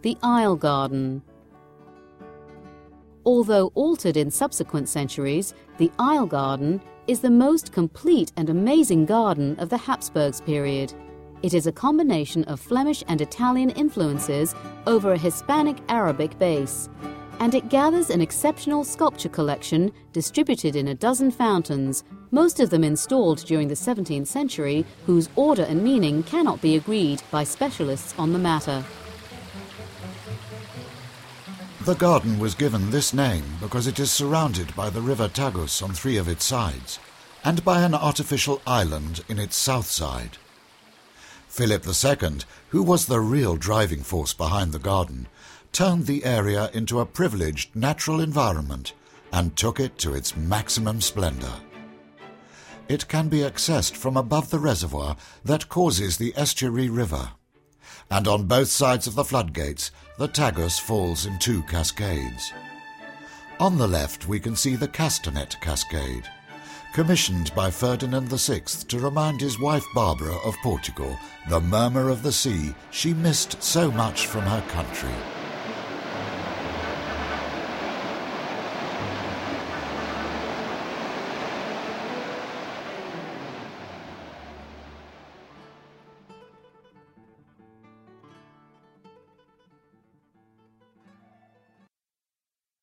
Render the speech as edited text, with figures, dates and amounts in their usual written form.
the Isle Garden. Although altered in subsequent centuries, the Isle Garden is the most complete and amazing garden of the Habsburgs period. It is a combination of Flemish and Italian influences over a Hispanic-Arabic base, and it gathers an exceptional sculpture collection distributed in a dozen fountains, most of them installed during the 17th century, whose order and meaning cannot be agreed by specialists on the matter. The garden was given this name because it is surrounded by the river Tagus on 3 of its sides, and by an artificial island in its south side. Philip II, who was the real driving force behind the garden, turned the area into a privileged natural environment and took it to its maximum splendor. It can be accessed from above the reservoir that causes the estuary river, and on both sides of the floodgates the Tagus falls in 2 cascades. On the left we can see the Castanet Cascade, commissioned by Ferdinand VI to remind his wife Barbara of Portugal, the murmur of the sea she missed so much from her country.